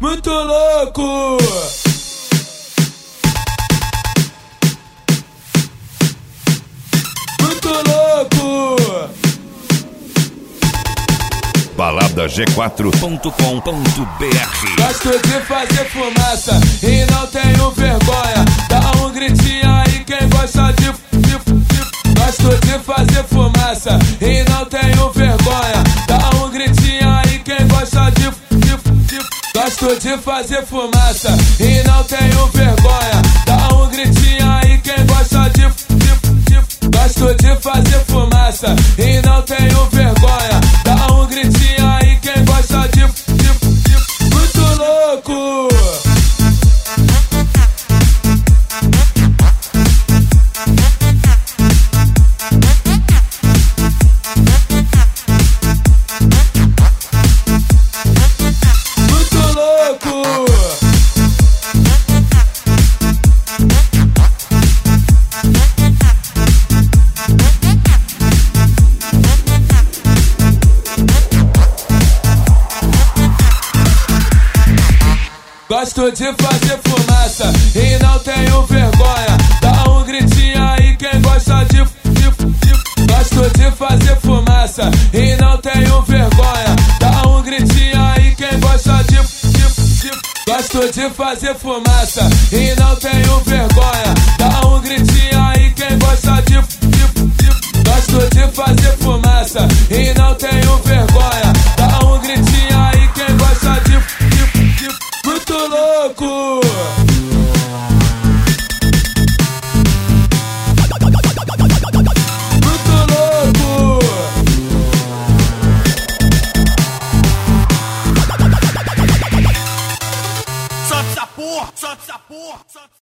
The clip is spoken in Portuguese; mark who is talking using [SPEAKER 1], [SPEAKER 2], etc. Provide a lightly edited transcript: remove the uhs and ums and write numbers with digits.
[SPEAKER 1] muito louco. Muito louco.
[SPEAKER 2] Baladag4.com.br.
[SPEAKER 1] Gosto de fazer fumaça e não tenho vergonha. Dá um gritinho aí quem gosta de Gosto de fazer fumaça e não tenho vergonha. Dá um gritinho aí quem gosta de Gosto de fazer fumaça e não tenho vergonha. Dá um gritinho aí quem gosta de Gosto de fazer fumaça e não tenho vergonha. Dá um gritinho aí quem gosta de muito louco. Gosto de fazer fumaça e não tenho vergonha. Dá um gritinho aí quem gosta de Gosto de fazer fumaça e não tenho vergonha. Dá um gritinho aí quem gosta de Gosto de fazer fumaça e não tenho vergonha. Dá um gritinho aí quem gosta de Gosto de fazer fumaça e não tenho vergonha. Dá um gritinho aí quem gosta de muito louco. Muito louco.
[SPEAKER 2] Solta essa porra, solta essa porra.